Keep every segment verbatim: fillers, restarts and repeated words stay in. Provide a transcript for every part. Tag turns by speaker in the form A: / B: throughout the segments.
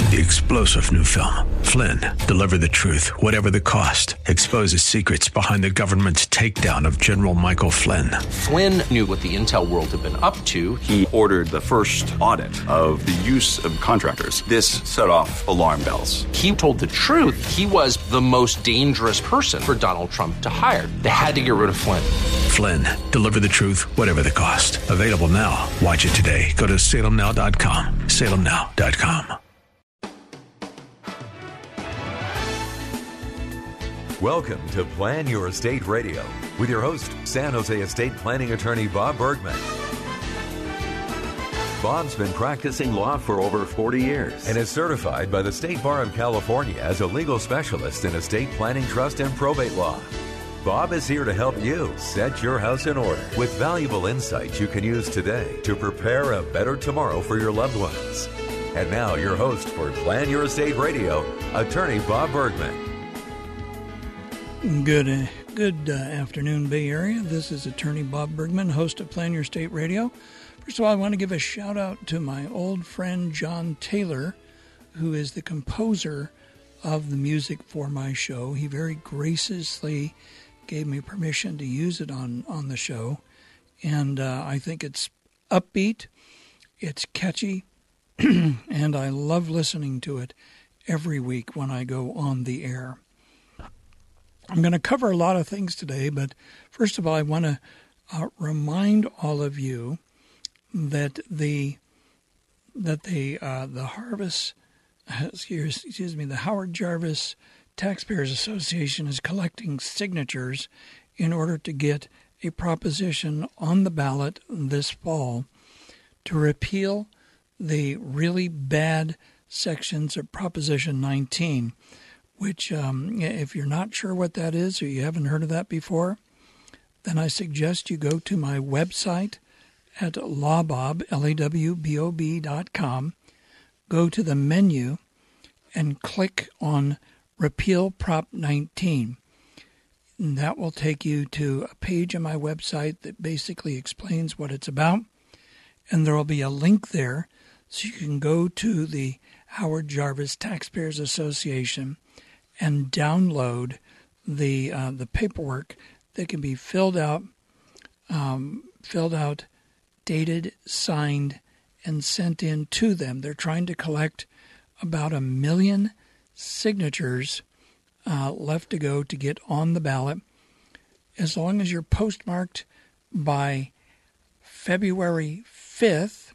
A: The explosive new film, Flynn, deliver the truth, whatever the cost, exposes secrets behind the government's takedown of General Michael Flynn.
B: Flynn knew what the intel world had been up to.
C: He ordered the first audit of the use of contractors. This set off alarm bells.
B: He told the truth. He was the most dangerous person for Donald Trump to hire. They had to get rid of Flynn.
A: Flynn, deliver the truth, whatever the cost. Available now. Watch it today. Go to salem now dot com. salem now dot com.
D: Welcome to Plan Your Estate Radio with your host, San Jose estate planning attorney Bob Bergman. Bob's been practicing law for over forty years and is certified by the State Bar of California as a legal specialist in estate planning, trust, and probate law. Bob is here to help you set your house in order with valuable insights you can use today to prepare a better tomorrow for your loved ones. And now your host for Plan Your Estate Radio, attorney Bob Bergman.
E: Good uh, good uh, afternoon, Bay Area. This is attorney Bob Bergman, host of Plan Your Estate Radio. First of all, I want to give a shout out to my old friend John Taylor, who is the composer of the music for my show. He very graciously gave me permission to use it on, on the show, and uh, I think it's upbeat, it's catchy, and I love listening to it every week when I go on the air. I'm going to cover a lot of things today, but first of all, I want to uh, remind all of you that the that the uh, the Harvest, excuse, excuse me, the Howard Jarvis Taxpayers Association is collecting signatures in order to get a proposition on the ballot this fall to repeal the really bad sections of Proposition nineteen. Which, um, if you're not sure what that is or you haven't heard of that before, then I suggest you go to my website at lawbob, L A W B O B dot com, go to the menu, and click on Repeal Prop nineteen. And that will take you to a page on my website that basically explains what it's about, and there will be a link there so you can go to the Howard Jarvis Taxpayers Association and download the uh, the paperwork that can be filled out, um, filled out, dated, signed, and sent in to them. They're trying to collect about a million signatures uh, left to go to get on the ballot. As long as you're postmarked by February fifth,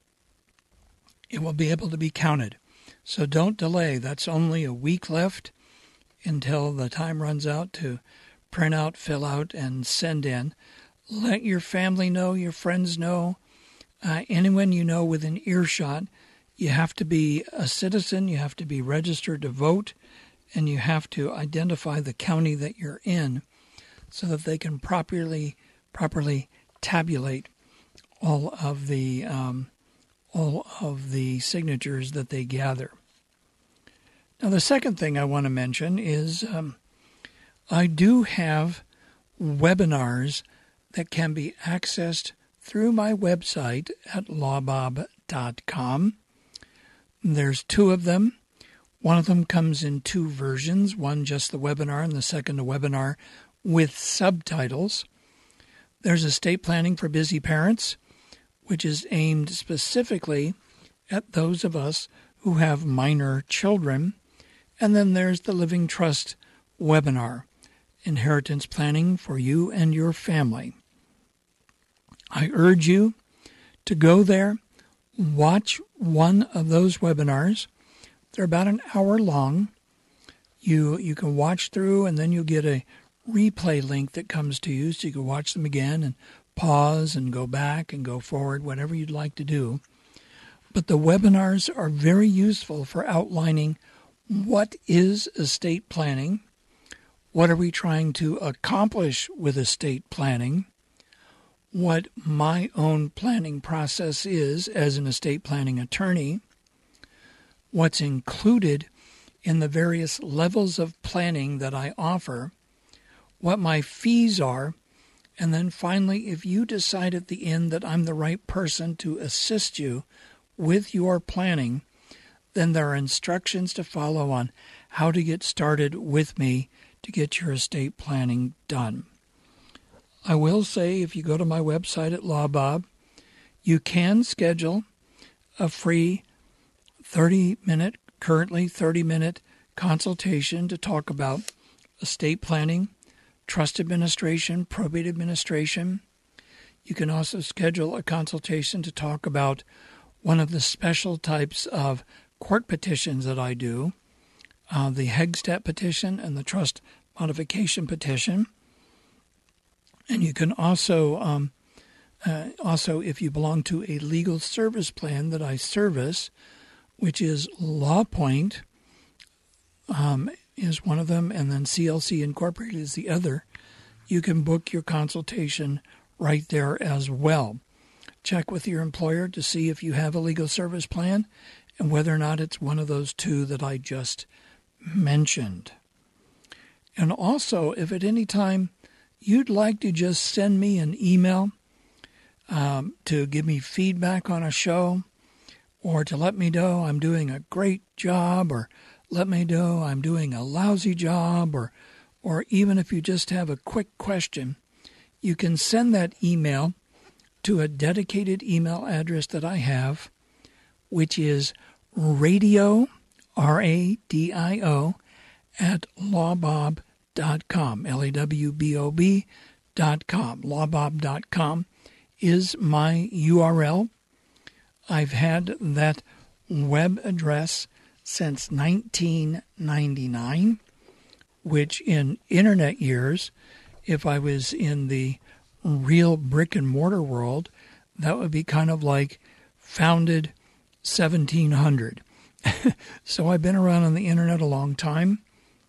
E: it will be able to be counted. So don't delay. That's only a week left until the time runs out to print out, fill out, and send in. Let your family know, your friends know, uh, anyone you know within earshot. You have to be a citizen, you have to be registered to vote, and you have to identify the county that you're in so that they can properly properly tabulate all of the um, all of the signatures that they gather. Now, the second thing I want to mention is um, I do have webinars that can be accessed through my website at lawbob dot com. There's two of them. One of them comes in two versions, one just the webinar and the second a webinar with subtitles. There's Estate Planning for Busy Parents, which is aimed specifically at those of us who have minor children. And then there's the Living Trust webinar, Inheritance Planning for You and Your Family. I urge you to go there, watch one of those webinars. They're about an hour long. You you can watch through, and then you'll get a replay link that comes to you, so you can watch them again and pause and go back and go forward, whatever you'd like to do. But the webinars are very useful for outlining what is estate planning, what are we trying to accomplish with estate planning, what my own planning process is as an estate planning attorney, what's included in the various levels of planning that I offer, what my fees are, and then finally, if you decide at the end that I'm the right person to assist you with your planning, then there are instructions to follow on how to get started with me to get your estate planning done. I will say, if you go to my website at LawBob, you can schedule a free thirty-minute, currently thirty-minute consultation to talk about estate planning, trust administration, probate administration. You can also schedule a consultation to talk about one of the special types of court petitions that I do, uh, the Hegstedt petition and the trust modification petition. And you can also, um, uh, also if you belong to a legal service plan that I service, which is LawPoint, um, is one of them, and then C L C Incorporated is the other, you can book your consultation right there as well. Check with your employer to see if you have a legal service plan and whether or not it's one of those two that I just mentioned. And also, if at any time you'd like to just send me an email um, to give me feedback on a show, or to let me know I'm doing a great job, or let me know I'm doing a lousy job, or or even if you just have a quick question, you can send that email to a dedicated email address that I have, which is radio, R A D I O, at lawbob dot com, L A W B O B dot com. lawbob dot com is my U R L. I've had that web address since nineteen ninety-nine, which in internet years, if I was in the real brick and mortar world, that would be kind of like founded seventeen hundred. So I've been around on the internet a long time.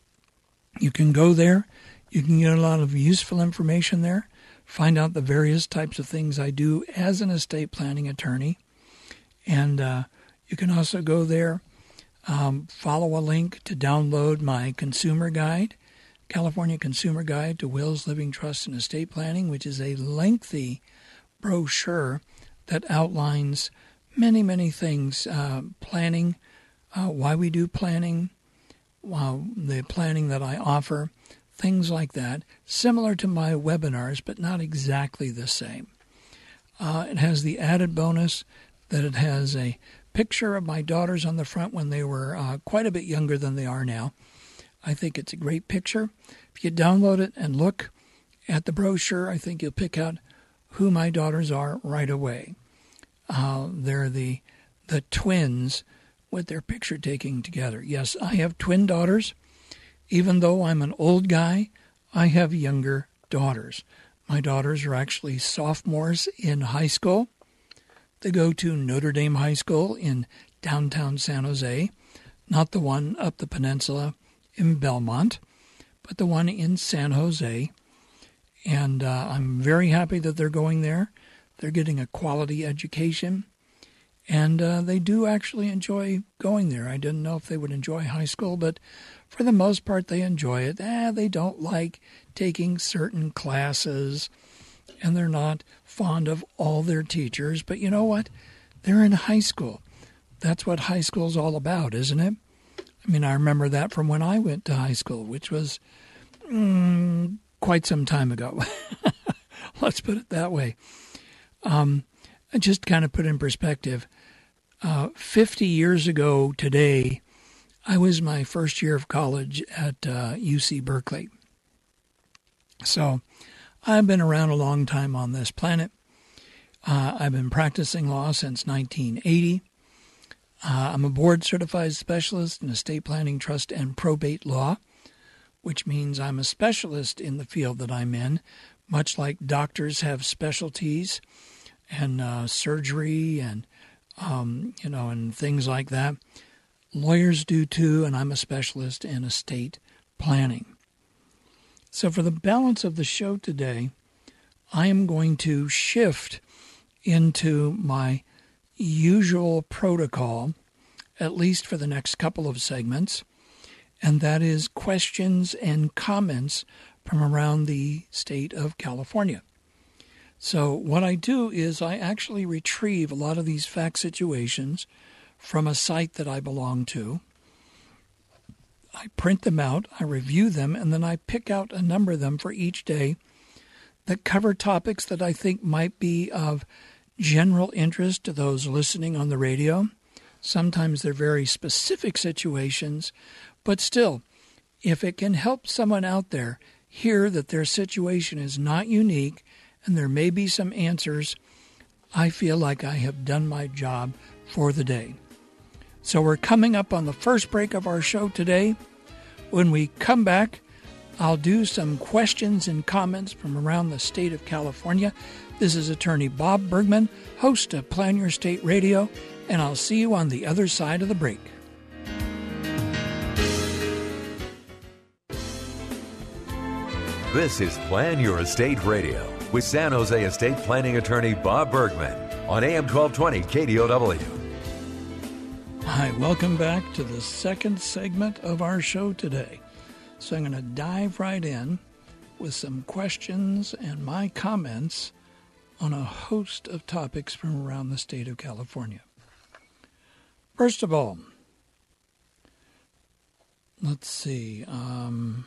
E: You can go there. You can get a lot of useful information there. Find out the various types of things I do as an estate planning attorney. And uh, you can also go there, um, follow a link to download my consumer guide, California Consumer Guide to Wills, Living Trusts, and Estate Planning, which is a lengthy brochure that outlines many, many things, uh, planning, uh, why we do planning, uh, the planning that I offer, things like that, similar to my webinars, but not exactly the same. Uh, it has the added bonus that it has a picture of my daughters on the front when they were uh, quite a bit younger than they are now. I think it's a great picture. If you download it and look at the brochure, I think you'll pick out who my daughters are right away. Uh, they're the the twins with their picture taking together. Yes, I have twin daughters. Even though I'm an old guy, I have younger daughters. My daughters are actually sophomores in high school. They go to Notre Dame High School in downtown San Jose, not the one up the peninsula in Belmont, but the one in San Jose. And uh, I'm very happy that they're going there. They're getting a quality education, and uh, they do actually enjoy going there. I didn't know if they would enjoy high school, but for the most part, they enjoy it. Eh, they don't like taking certain classes, and they're not fond of all their teachers. But you know what? They're in high school. That's what high school's all about, isn't it? I mean, I remember that from when I went to high school, which was mm, quite some time ago. Let's put it that way. Um, just kind of put in perspective, uh, fifty years ago today, I was my first year of college at uh, U C Berkeley. So I've been around a long time on this planet. Uh, I've been practicing law since nineteen eighty. Uh, I'm a board-certified specialist in estate planning, trust, and probate law, which means I'm a specialist in the field that I'm in, much like doctors have specialties and uh, surgery and, um, you know, and things like that. Lawyers do too, and I'm a specialist in estate planning. So for the balance of the show today, I am going to shift into my usual protocol, at least for the next couple of segments, and that is questions and comments from around the state of California. So what I do is I actually retrieve a lot of these fact situations from a site that I belong to. I print them out, I review them, and then I pick out a number of them for each day that cover topics that I think might be of general interest to those listening on the radio. Sometimes they're very specific situations, but still, if it can help someone out there hear that their situation is not unique and there may be some answers, I feel like I have done my job for the day. So we're coming up on the first break of our show today. When we come back, I'll do some questions and comments from around the state of California. This is Attorney Bob Bergman, host of Plan Your State Radio, and I'll see you on the other side of the break.
D: This is Plan Your Estate Radio with San Jose estate planning attorney Bob Bergman on A M twelve twenty K D O W.
E: Hi, welcome back to the second segment of our show today. So I'm going to dive right in with some questions and my comments on a host of topics from around the state of California. First of all, let's see. Um,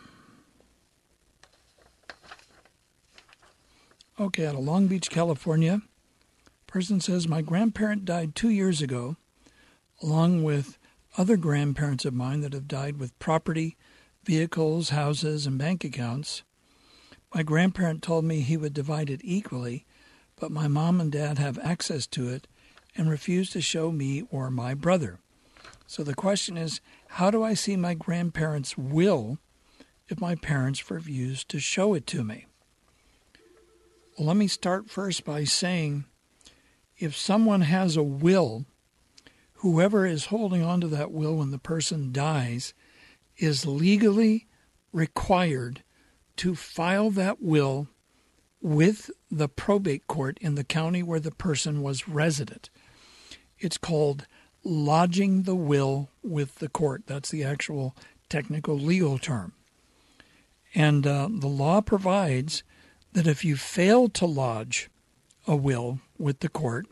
E: okay, out of Long Beach, California, person says, my grandparent died two years ago, along with other grandparents of mine that have died with property, vehicles, houses, and bank accounts. My grandparent told me he would divide it equally, but my mom and dad have access to it and refuse to show me or my brother. So the question is, how do I see my grandparents' will if my parents refuse to show it to me? Well, let me start first by saying, if someone has a will, whoever is holding on to that will when the person dies is legally required to file that will with the probate court in the county where the person was resident. It's called lodging the will with the court. That's the actual technical legal term. And uh, the law provides that if you fail to lodge a will with the court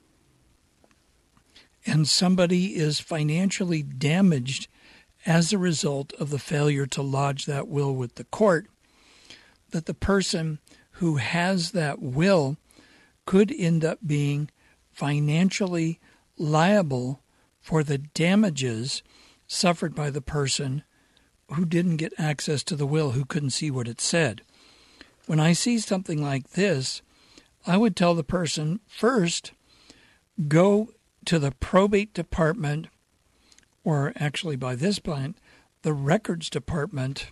E: and somebody is financially damaged as a result of the failure to lodge that will with the court, that the person who has that will could end up being financially liable for the damages suffered by the person who didn't get access to the will, who couldn't see what it said. When I see something like this, I would tell the person, first, go to the probate department, or actually by this point, the records department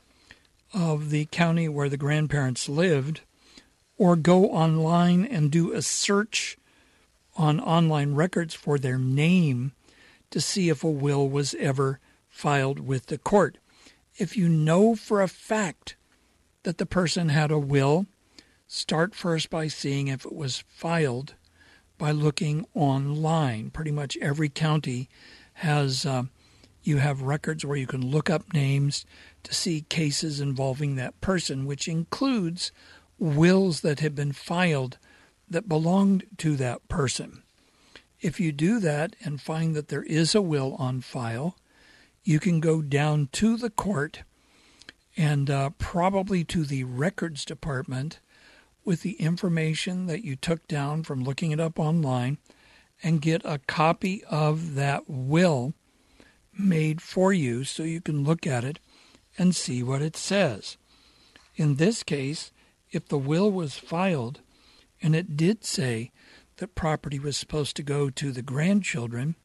E: of the county where the grandparents lived, or go online and do a search on online records for their name to see if a will was ever filed with the court. If you know for a fact that the person had a will, start first by seeing if it was filed by looking online. Pretty much every county has, uh, you have records where you can look up names to see cases involving that person, which includes wills that have been filed that belonged to that person. If you do that and find that there is a will on file, you can go down to the court and uh, probably to the records department with the information that you took down from looking it up online and get a copy of that will made for you so you can look at it and see what it says. In this case, if the will was filed and it did say that property was supposed to go to the grandchildren,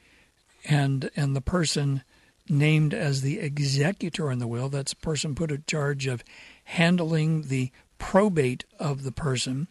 E: and and the person named as the executor in the will, that's the person put in charge of handling the probate of the person,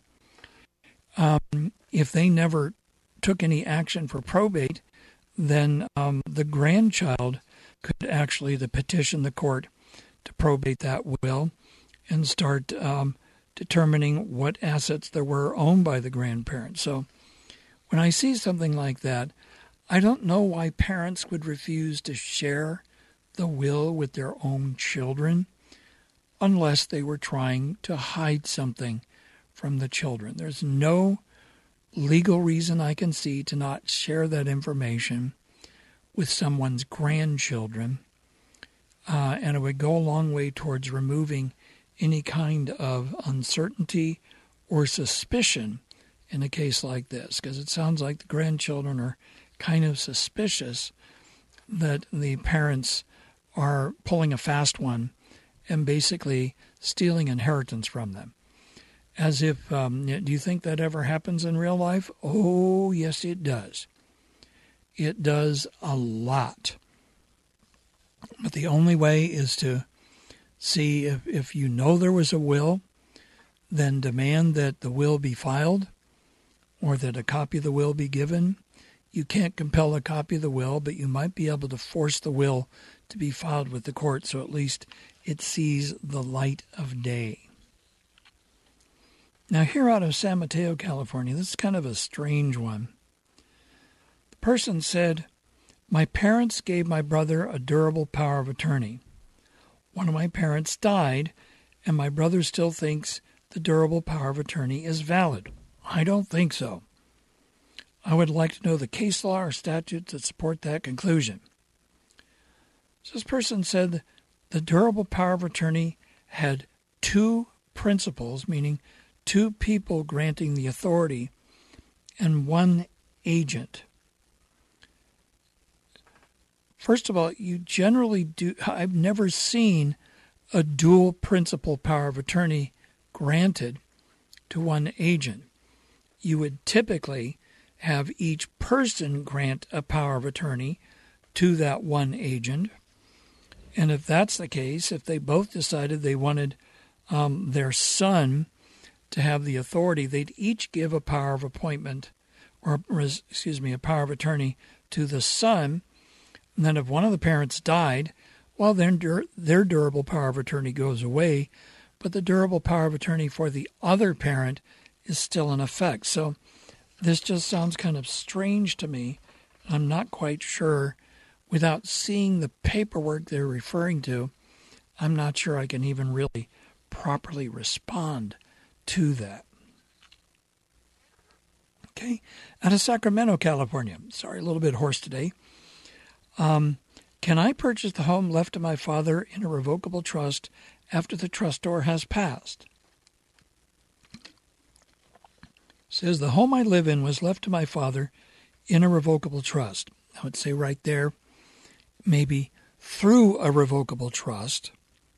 E: um, if they never took any action for probate, then um, the grandchild could actually the petition the court to probate that will and start um, determining what assets there were owned by the grandparents. So when I see something like that, I don't know why parents would refuse to share the will with their own children unless they were trying to hide something from the children. There's no legal reason I can see to not share that information with someone's grandchildren, uh, and it would go a long way towards removing any kind of uncertainty or suspicion in a case like this, because it sounds like the grandchildren are kind of suspicious that the parents are pulling a fast one and basically stealing inheritance from them. As if, um, do you think that ever happens in real life? Oh, yes, it does. It does a lot. But the only way is to see if, if you know there was a will, then demand that the will be filed or that a copy of the will be given. You can't compel a copy of the will, but you might be able to force the will to be filed with the court so at least it sees the light of day. Now, here out of San Mateo, California, this is kind of a strange one. The person said, "My parents gave my brother a durable power of attorney. One of my parents died, and my brother still thinks the durable power of attorney is valid. I don't think so. I would like to know the case law or statutes that support that conclusion." So this person said the durable power of attorney had two principals, meaning two people granting the authority, and one agent. First of all, you generally do, I've never seen a dual principal power of attorney granted to one agent. You would typically have each person grant a power of attorney to that one agent. And if that's the case, if they both decided they wanted um, their son to have the authority, they'd each give a power of appointment, or excuse me, a power of attorney to the son. And then if one of the parents died, well, then dur- their durable power of attorney goes away, but the durable power of attorney for the other parent is still in effect. So this just sounds kind of strange to me. I'm not quite sure. Without seeing the paperwork they're referring to, I'm not sure I can even really properly respond to that. Okay, out of Sacramento, California. Sorry, a little bit hoarse today. Um, can I purchase the home left to my father in a revocable trust after the trustor has passed? Says the home I live in was left to my father in a revocable trust. I would say right there, maybe through a revocable trust.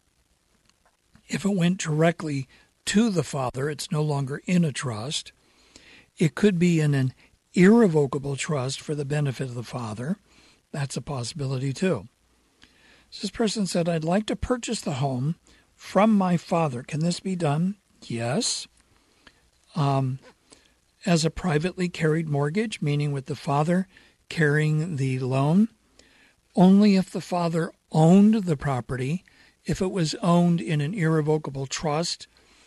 E: If it went directly to the father, it's no longer in a trust. It could be in an irrevocable trust for the benefit of the father. That's a possibility too. So this person said, I'd like to purchase the home from my father. Can this be done? Yes. Um, as a privately carried mortgage, meaning with the father carrying the loan, only if the father owned the property. If it was owned in an irrevocable trust,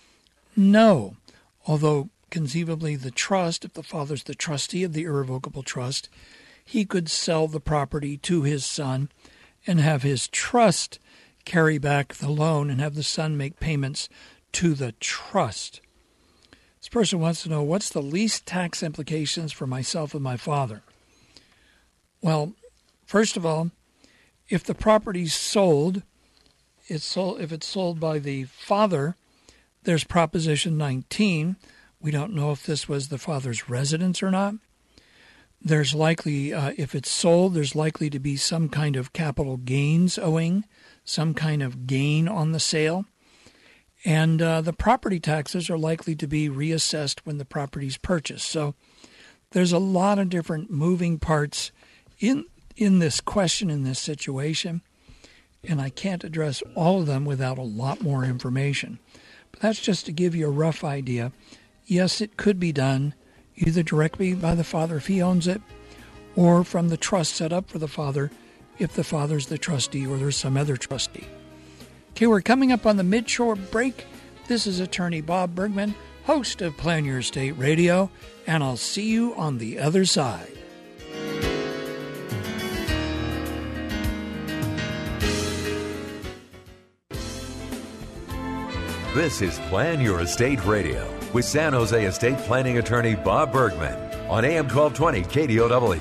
E: no. Although conceivably the trust, if the father's the trustee of the irrevocable trust, he could sell the property to his son and have his trust carry back the loan and have the son make payments to the trust. This person wants to know, what's the least tax implications for myself and my father? Well, first of all, if the property's sold, it's sold, if it's sold by the father, there's Proposition nineteen. We don't know if this was the father's residence or not. There's likely, uh, if it's sold, there's likely to be some kind of capital gains owing, some kind of gain on the sale. And uh, the property taxes are likely to be reassessed when the property's purchased. So there's a lot of different moving parts in in this question, in this situation, and I can't address all of them without a lot more information. But that's just to give you a rough idea. Yes, it could be done either directly by the father if he owns it, or from the trust set up for the father if the father's the trustee or there's some other trustee. Okay, we're coming up on the mid-shore break. This is Attorney Bob Bergman, host of Plan Your Estate Radio, and I'll see you on the other side.
D: This is Plan Your Estate Radio with San Jose estate planning attorney Bob Bergman. on A M twelve twenty K D O W.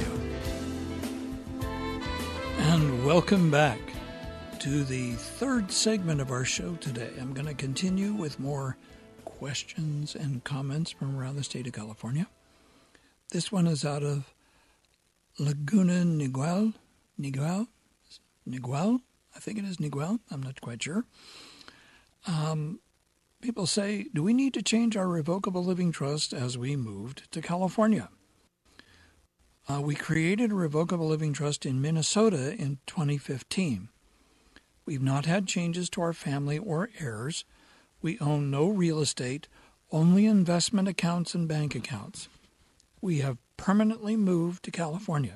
E: And welcome back to the third segment of our show today. I'm going to continue with more questions and comments from around the state of California. This one is out of Laguna Niguel. Niguel? Niguel? I think it is Niguel. I'm not quite sure. Um, people say, do we need to change our revocable living trust as we moved to California? Uh, we created a revocable living trust in Minnesota in twenty fifteen. We've not had changes to our family or heirs. We own no real estate, only investment accounts and bank accounts. We have permanently moved to California.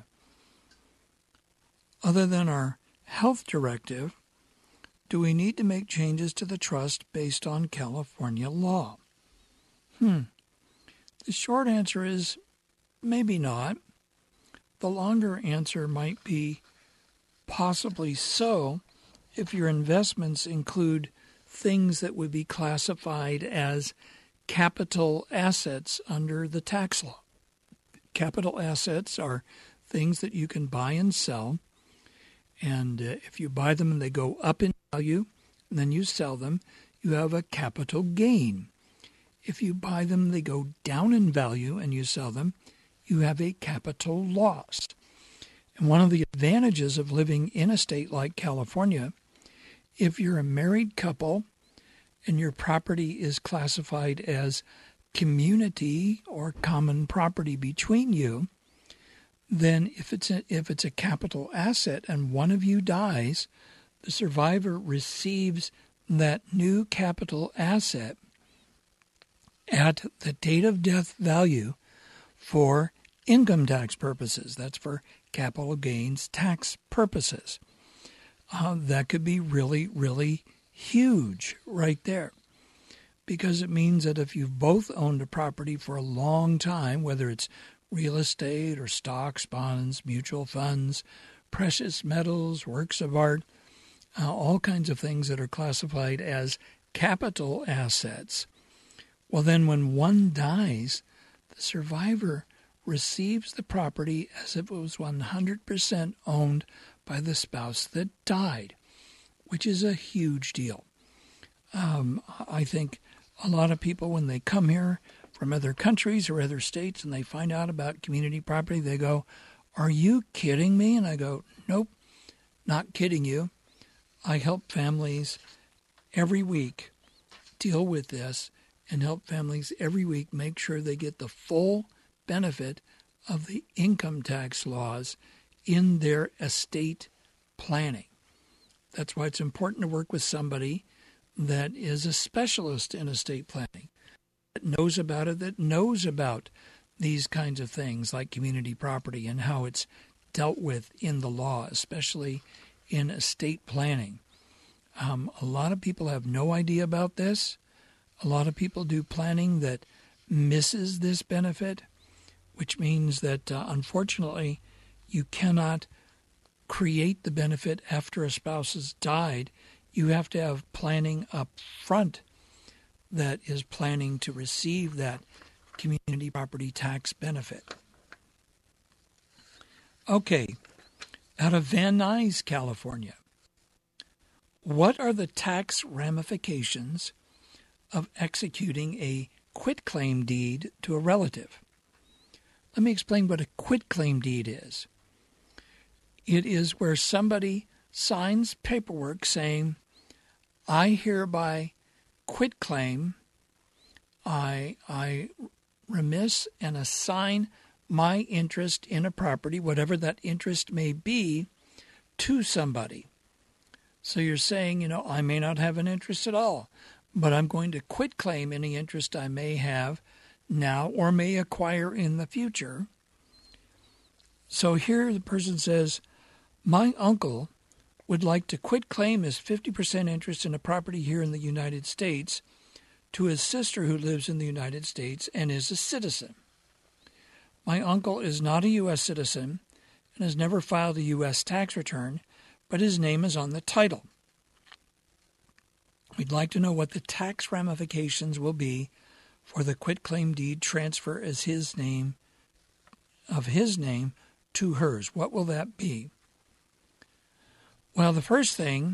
E: Other than our health directive, do we need to make changes to the trust based on California law? Hmm. The short answer is maybe not. The longer answer might be possibly so if your investments include things that would be classified as capital assets under the tax law. Capital assets are things that you can buy and sell, and uh, if you buy them and they go up in value, and then you sell them, you have a capital gain. If you buy them, they go down in value, and you sell them, you have a capital loss. And one of the advantages of living in a state like California, if you're a married couple and your property is classified as community or common property between you, then if it's a, if it's a capital asset and one of you dies, the survivor receives that new capital asset at the date of death value for income tax purposes. That's for capital gains tax purposes. Uh, that could be really, really huge right there, because it means that if you've both owned a property for a long time, whether it's real estate or stocks, bonds, mutual funds, precious metals, works of art, uh, all kinds of things that are classified as capital assets, well, then when one dies, the survivor receives the property as if it was one hundred percent owned by the spouse that died, which is a huge deal. Um, I think a lot of people, when they come here from other countries or other states and they find out about community property, they go, "Are you kidding me?" And I go, "Nope, not kidding you." I help families every week deal with this and help families every week make sure they get the full benefit of the income tax laws in their estate planning. That's why it's important to work with somebody that is a specialist in estate planning, that knows about it, that knows about these kinds of things like community property and how it's dealt with in the law, especially in estate planning. Um, a lot of people have no idea about this. A lot of people do planning that misses this benefit, which means that, uh, unfortunately, you cannot create the benefit after a spouse has died. You have to have planning up front that is planning to receive that community property tax benefit. Okay, out of Van Nuys, California, what are the tax ramifications of executing a quitclaim deed to a relative? Let me explain what a quitclaim deed is. It is where somebody signs paperwork saying, "I hereby quitclaim, I, I remiss and assign my interest in a property, whatever that interest may be, to somebody." So you're saying, you know, I may not have an interest at all, but I'm going to quitclaim any interest I may have now or may acquire in the future. So here the person says, my uncle would like to quitclaim his fifty percent interest in a property here in the United States to his sister who lives in the United States and is a citizen. My uncle is not a U S citizen and has never filed a U S tax return, but his name is on the title. We'd like to know what the tax ramifications will be for the quitclaim deed transfer as his name of his name to hers. What will that be? Well, the first thing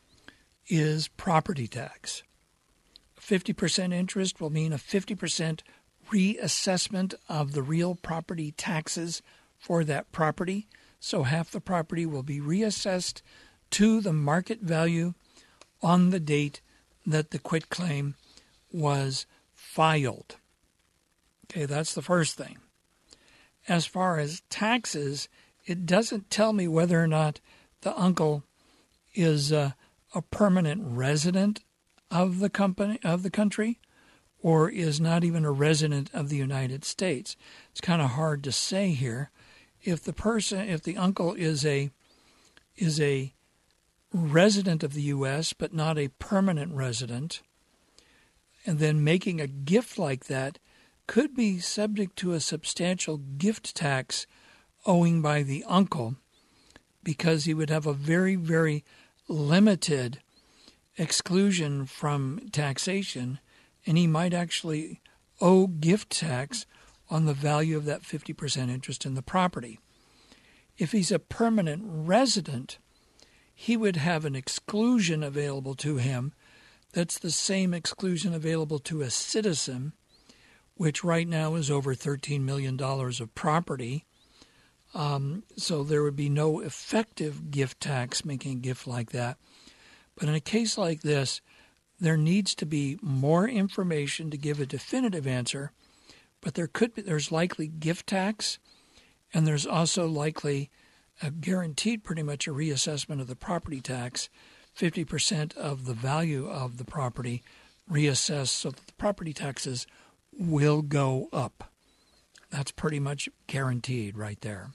E: is property tax. fifty percent interest will mean a fifty percent reassessment of the real property taxes for that property. So half the property will be reassessed to the market value on the date that the quitclaim was filed. Okay, that's the first thing. As far as taxes, it doesn't tell me whether or not the uncle is uh, a permanent resident of the company of the country, or is not even a resident of the United States. It's kind of hard to say here. If the person, if the uncle is a is a resident of the U S but not a permanent resident, and then making a gift like that could be subject to a substantial gift tax owing by the uncle, because he would have a very, very limited exclusion from taxation, and he might actually owe gift tax on the value of that fifty percent interest in the property. If he's a permanent resident, he would have an exclusion available to him that's the same exclusion available to a citizen, which right now is over thirteen million dollars of property. Um, so there would be no effective gift tax making a gift like that. But in a case like this, there needs to be more information to give a definitive answer. But there could be, there's likely gift tax, and there's also likely a guaranteed pretty much a reassessment of the property tax, fifty percent of the value of the property reassessed so that the property taxes will go up. That's pretty much guaranteed right there.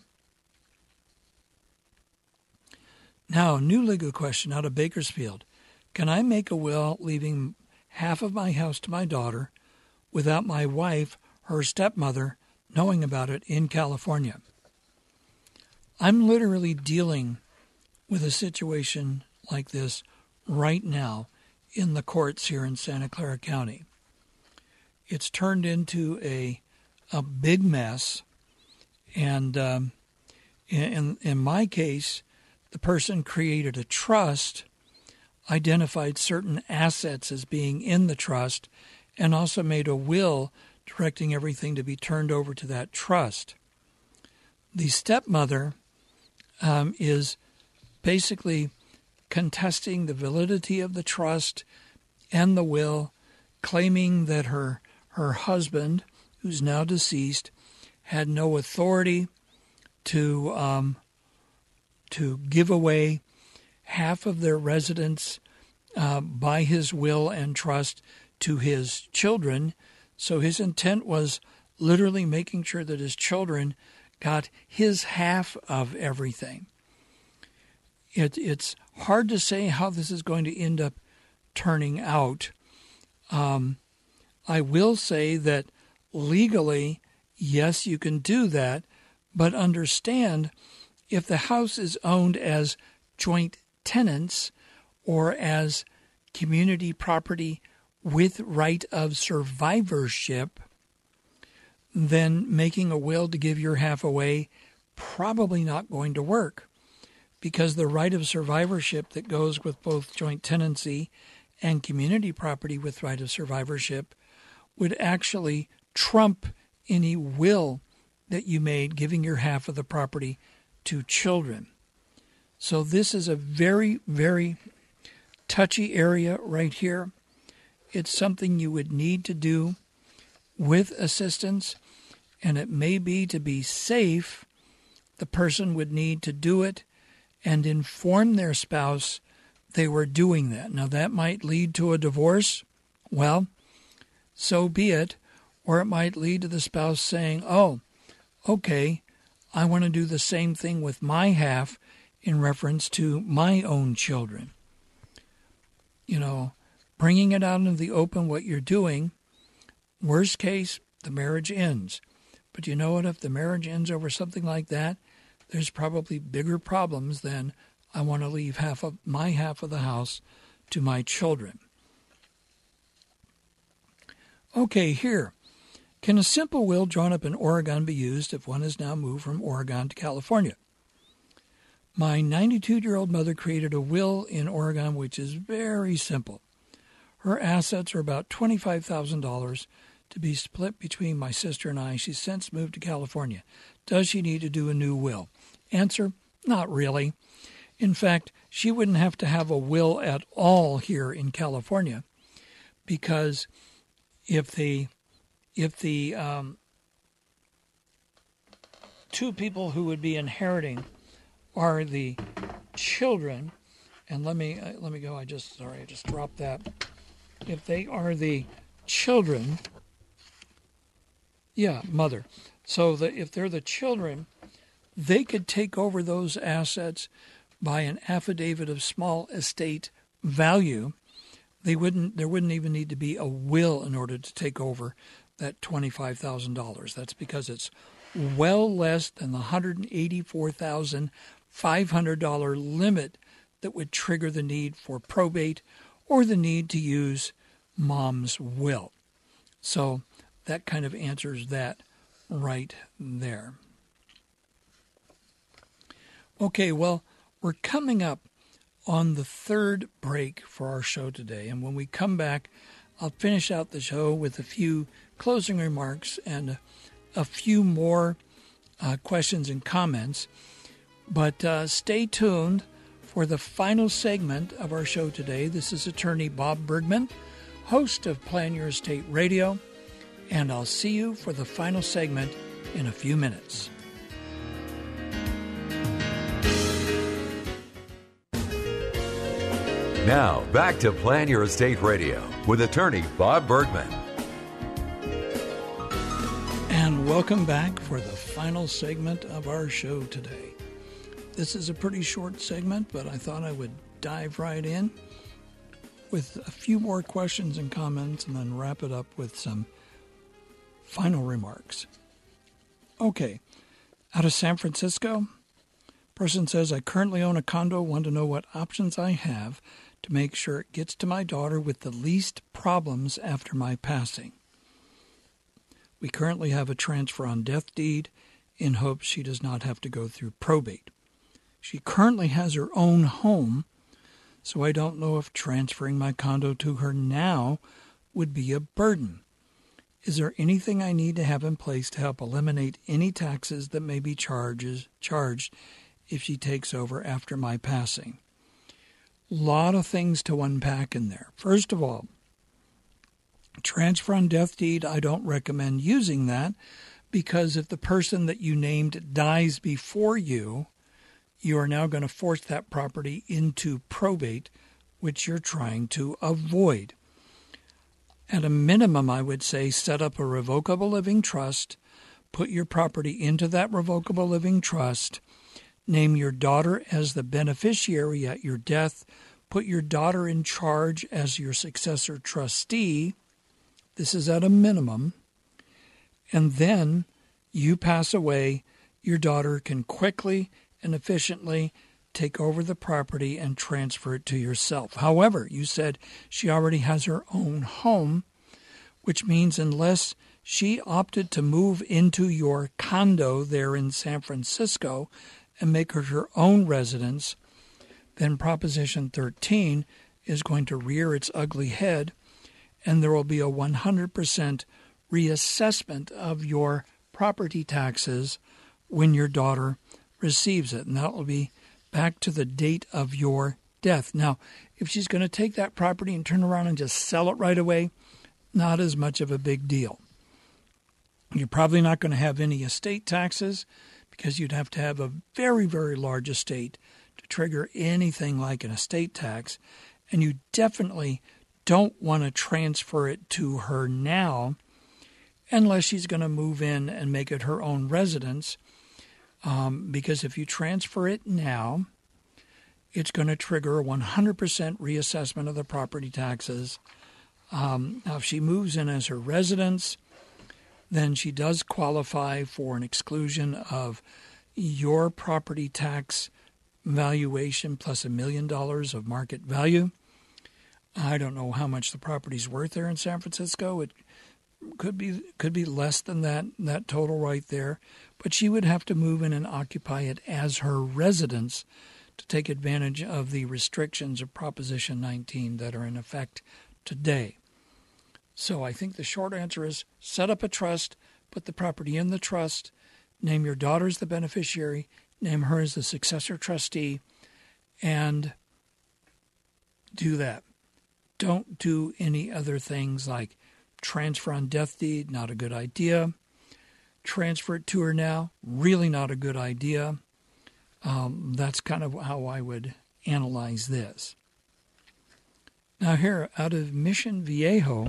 E: Now, new legal question out of Bakersfield. Can I make a will leaving half of my house to my daughter without my wife, her stepmother, knowing about it in California? I'm literally dealing with a situation like this right now in the courts here in Santa Clara County. It's turned into a a big mess, and um, in in my case, the person created a trust, identified certain assets as being in the trust, and also made a will directing everything to be turned over to that trust. The stepmother um, is basically contesting the validity of the trust and the will, claiming that her her husband, who's now deceased, had no authority to um, to give away half of their residence uh, by his will and trust to his children. So his intent was literally making sure that his children got his half of everything. It, it's hard to say how this is going to end up turning out. Um, I will say that legally, yes, you can do that, but understand if the house is owned as joint tenants or as community property with right of survivorship, then making a will to give your half away probably not going to work, because the right of survivorship that goes with both joint tenancy and community property with right of survivorship would actually trump any will that you made giving your half of the property to children. So this is a very, very touchy area right here. It's something you would need to do with assistance, and it may be to be safe, the person would need to do it and inform their spouse they were doing that. Now, that might lead to a divorce. Well, so be it. Or it might lead to the spouse saying, oh, okay, I want to do the same thing with my half in reference to my own children. You know, bringing it out into the open what you're doing, worst case, the marriage ends. But you know what? If the marriage ends over something like that, there's probably bigger problems than I want to leave half of my half of the house to my children. Okay, here. Can a simple will drawn up in Oregon be used if one has now moved from Oregon to California? My ninety-two-year-old mother created a will in Oregon which is very simple. Her assets are about twenty-five thousand dollars to be split between my sister and I. She's since moved to California. Does she need to do a new will? Answer, not really. In fact, she wouldn't have to have a will at all here in California because if the if the um, two people who would be inheriting are the children, and let me uh, let me go. I just sorry, I just dropped that. If they are the children, yeah, mother. So the, if they're the children, they could take over those assets by an affidavit of small estate value. They wouldn't. There wouldn't even need to be a will in order to take over that twenty-five thousand dollars. That's because it's well less than the one hundred eighty-four thousand five hundred dollars limit that would trigger the need for probate or the need to use mom's will. So that kind of answers that right there. Okay, well, we're coming up on the third break for our show today, and when we come back, I'll finish out the show with a few closing remarks and a, a few more uh, questions and comments. But uh, stay tuned for the final segment of our show today. This is attorney Bob Bergman, host of Plan Your Estate Radio, and I'll see you for the final segment in a few minutes.
D: Now, back to Plan Your Estate Radio with attorney Bob Bergman.
E: And welcome back for the final segment of our show today. This is a pretty short segment, but I thought I would dive right in with a few more questions and comments and then wrap it up with some final remarks. Okay, out of San Francisco, person says, I currently own a condo, want to know what options I have to make sure it gets to my daughter with the least problems after my passing. We currently have a transfer on death deed in hopes she does not have to go through probate. She currently has her own home, so I don't know if transferring my condo to her now would be a burden. Is there anything I need to have in place to help eliminate any taxes that may be charges, charged if she takes over after my passing? A lot of things to unpack in there. First of all, transfer on death deed, I don't recommend using that because if the person that you named dies before you, you are now going to force that property into probate, which you're trying to avoid. At a minimum, I would say set up a revocable living trust, put your property into that revocable living trust, name your daughter as the beneficiary at your death, put your daughter in charge as your successor trustee. This is at a minimum. And then you pass away, your daughter can quickly and efficiently take over the property and transfer it to yourself. However, you said she already has her own home, which means unless she opted to move into your condo there in San Francisco and make her her own residence, then Proposition thirteen is going to rear its ugly head, and there will be a one hundred percent reassessment of your property taxes when your daughter receives it, and that will be back to the date of your death. Now, if she's going to take that property and turn around and just sell it right away, not as much of a big deal. You're probably not going to have any estate taxes because you'd have to have a very, very large estate to trigger anything like an estate tax, and you definitely don't want to transfer it to her now unless she's going to move in and make it her own residence. Um, because if you transfer it now, it's going to trigger a one hundred percent reassessment of the property taxes. Um, now, if she moves in as her residence, then she does qualify for an exclusion of your property tax valuation plus a million dollars of market value. I don't know how much the property's worth there in San Francisco. It could be could be less than that that total right there, but she would have to move in and occupy it as her residence to take advantage of the restrictions of Proposition nineteen that are in effect today. So I think the short answer is set up a trust, put the property in the trust, name your daughter as the beneficiary, name her as the successor trustee, and do that. Don't do any other things like transfer on death deed, not a good idea. Transfer it to her now, really not a good idea. Um, that's kind of how I would analyze this. Now here, out of Mission Viejo,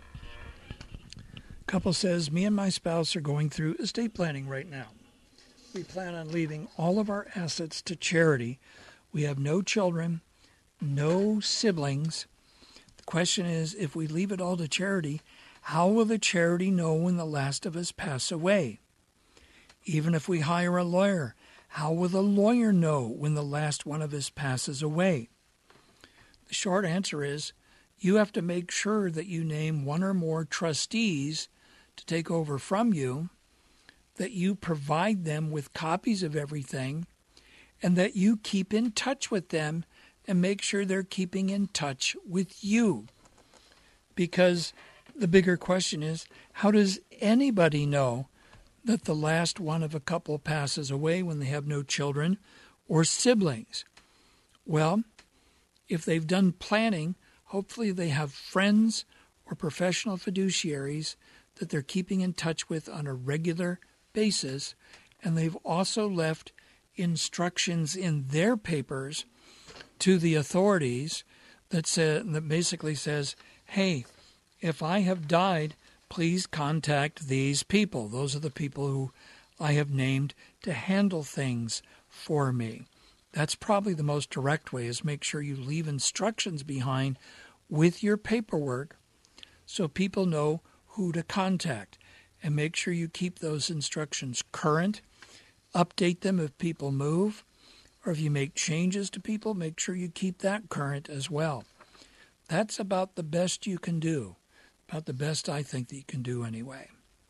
E: a couple says, me and my spouse are going through estate planning right now. We plan on leaving all of our assets to charity. We have no children, no siblings. The question is, if we leave it all to charity, how will the charity know when the last of us pass away? Even if we hire a lawyer, how will the lawyer know when the last one of us passes away? The short answer is, you have to make sure that you name one or more trustees to take over from you, that you provide them with copies of everything, and that you keep in touch with them and make sure they're keeping in touch with you. Because the bigger question is, how does anybody know that the last one of a couple passes away when they have no children or siblings? Well, if they've done planning, hopefully they have friends or professional fiduciaries that they're keeping in touch with on a regular basis, and they've also left instructions in their papers to the authorities that say, that basically says, hey, if I have died, please contact these people. Those are the people who I have named to handle things for me. That's probably the most direct way, is make sure you leave instructions behind with your paperwork so people know who to contact. And make sure you keep those instructions current. Update them if people move, or if you make changes to people, make sure you keep that current as well. That's about the best you can do. About the best I think that you can do anyway.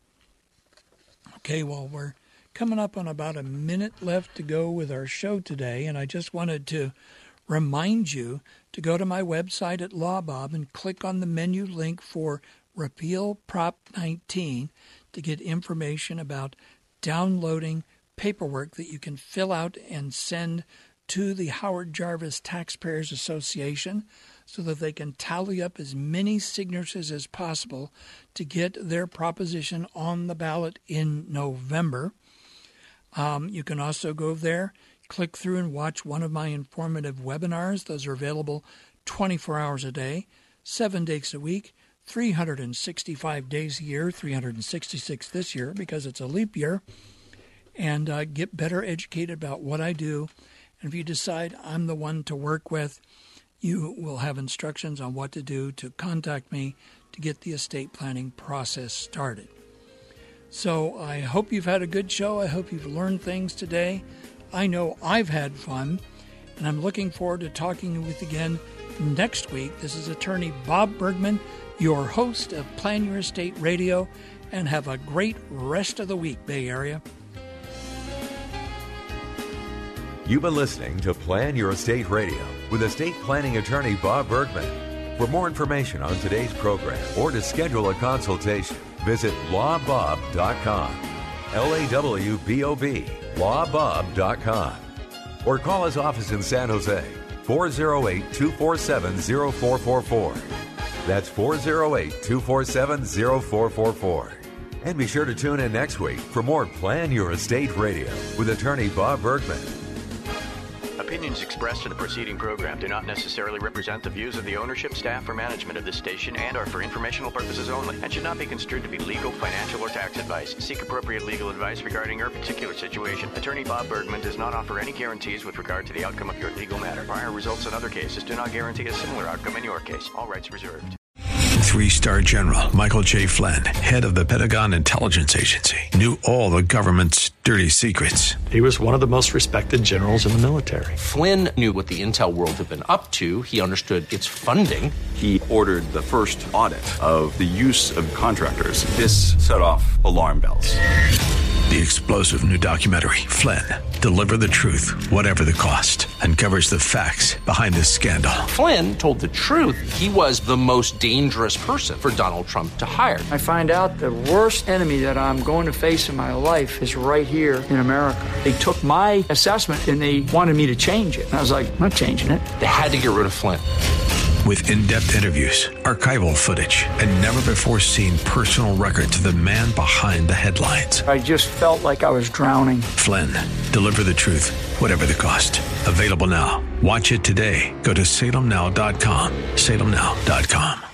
E: Okay, well, we're coming up on about a minute left to go with our show today, and I just wanted to remind you to go to my website at LawBob and click on the menu link for Repeal Prop nineteen to get information about downloading paperwork that you can fill out and send to the Howard Jarvis Taxpayers Association so that they can tally up as many signatures as possible to get their proposition on the ballot in November. Um, you can also go there, click through and watch one of my informative webinars. Those are available twenty-four hours a day, seven days a week, three hundred sixty-five days a year, three hundred sixty-six this year because it's a leap year, and uh, get better educated about what I do. And if you decide I'm the one to work with, you will have instructions on what to do to contact me to get the estate planning process started. So I hope you've had a good show. I hope you've learned things today. I know I've had fun, and I'm looking forward to talking with you again next week. This is Attorney Bob Bergman, your host of Plan Your Estate Radio, and have a great rest of the week, Bay Area.
D: You've been listening to Plan Your Estate Radio with estate planning attorney Bob Bergman. For more information on today's program or to schedule a consultation, visit law bob dot com. L A W B O B, law bob dot com. Or call his office in San Jose, four oh eight, two four seven, oh four four four. That's four oh eight, two four seven, oh four four four. And be sure to tune in next week for more Plan Your Estate Radio with attorney Bob Bergman.
F: Opinions expressed in the preceding program do not necessarily represent the views of the ownership, staff, or management of this station and are for informational purposes only and should not be construed to be legal, financial, or tax advice. Seek appropriate legal advice regarding your particular situation. Attorney Bob Bergman does not offer any guarantees with regard to the outcome of your legal matter. Prior results in other cases do not guarantee a similar outcome in your case. All rights reserved.
A: Three-star general Michael J. Flynn, head of the Pentagon Intelligence Agency, knew all the government's dirty secrets.
G: He was one of the most respected generals in the military.
B: Flynn knew what the intel world had been up to. He understood its funding.
C: He ordered the first audit of the use of contractors. This set off alarm bells.
A: The explosive new documentary, Flynn, Deliver the Truth, Whatever the Cost, uncovers the facts behind this scandal.
B: Flynn told the truth. He was the most dangerous person for Donald Trump to hire.
H: I find out the worst enemy that I'm going to face in my life is right here in America. They took my assessment and they wanted me to change it. And I was like, I'm not changing it.
B: They had to get rid of Flynn.
A: With in-depth interviews, archival footage, and never-before-seen personal records of the man behind the headlines.
H: I just felt like I was drowning.
A: Flynn, Deliver the Truth, Whatever the Cost. Available now. Watch it today. Go to salem now dot com. salem now dot com.